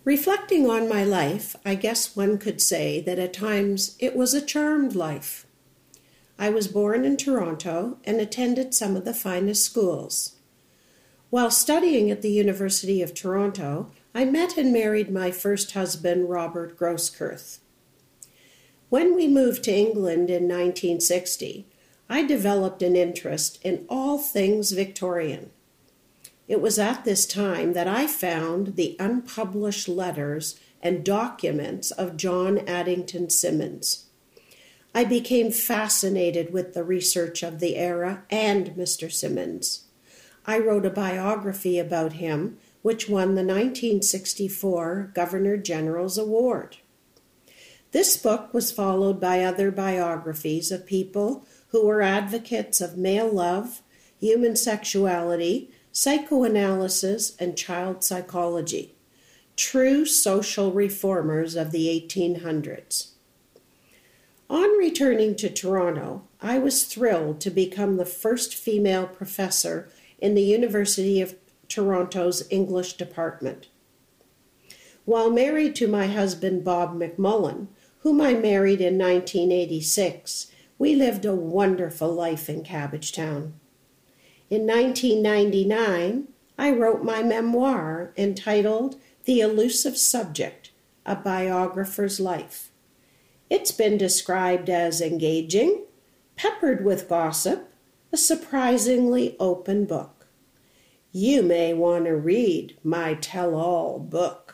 Reflecting on my life, I guess one could say that at times it was a charmed life. I was born in Toronto and attended some of the finest schools. While studying at the University of Toronto, I met and married my first husband, Robert Grosskirth. When we moved to England in 1960, I developed an interest in all things Victorian. It was at this time that I found the unpublished letters and documents of John Addington Symonds. I became fascinated with the research of the era and Mr. Symonds. I wrote a biography about him, which won the 1964 Governor General's Award. This book was followed by other biographies of people who were advocates of male love, human sexuality, psychoanalysis, and child psychology, true social reformers of the 1800s. On returning to Toronto, I was thrilled to become the first female professor in the University of Toronto's English department. While married to my husband Bob McMullen, whom I married in 1986, we lived a wonderful life in Cabbagetown. In 1999, I wrote my memoir entitled The Elusive Subject, A Biographer's Life. It's been described as engaging, peppered with gossip, a surprisingly open book. You may want to read my tell-all book.